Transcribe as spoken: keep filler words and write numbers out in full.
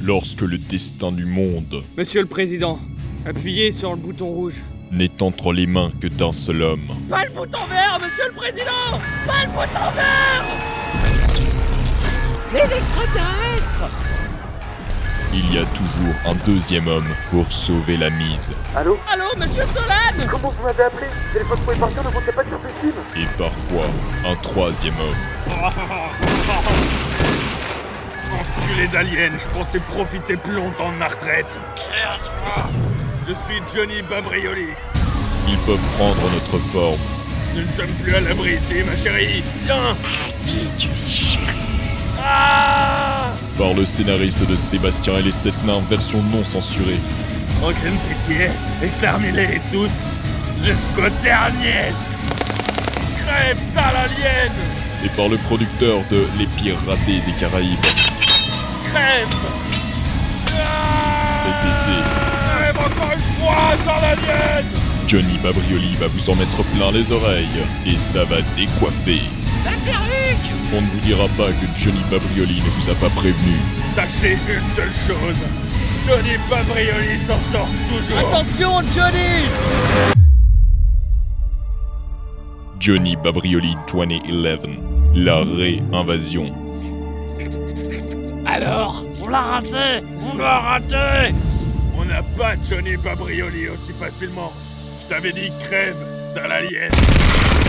lorsque le destin du monde Monsieur le Président, appuyez sur le bouton rouge. n'est entre les mains que d'un seul homme. Pas le bouton vert, Monsieur le Président! Pas le bouton vert! Les extraterrestres! Il y a toujours un deuxième homme pour sauver la mise. Allô? Allô, Monsieur Solane? Comment vous m'avez appelé? Téléphone pour partir, ne comptez pas de carte SIM. Et parfois, un troisième homme. Enculés d'aliens, je pensais profiter plus longtemps de ma retraite. Je suis Johnny Babrioli. Ils peuvent prendre notre forme. Nous ne sommes plus à l'abri ici, ma chérie. Viens! Qui tu dis chérie? Ah! Par le scénariste de Sébastien et les Sept Nains, version non censurée. Aucune pitié, exterminez-les tous jusqu'au dernier! Crève, sale alien! Et par le producteur de Les Piratés des Caraïbes. Crève! Ah! Cet été, Crève encore une fois, sale alien! Johnny Babrioli va vous en mettre plein les oreilles. Et ça va décoiffer. La perruque! On ne vous dira pas que Johnny Babrioli ne vous a pas prévenu. Sachez une seule chose, Johnny Babrioli s'en sort toujours! Attention, Johnny! Johnny Babrioli deux mille onze. La réinvasion. Alors, on l'a raté! On l'a raté! On n'a pas Johnny Babrioli aussi facilement. Je t'avais dit crève, sale alien.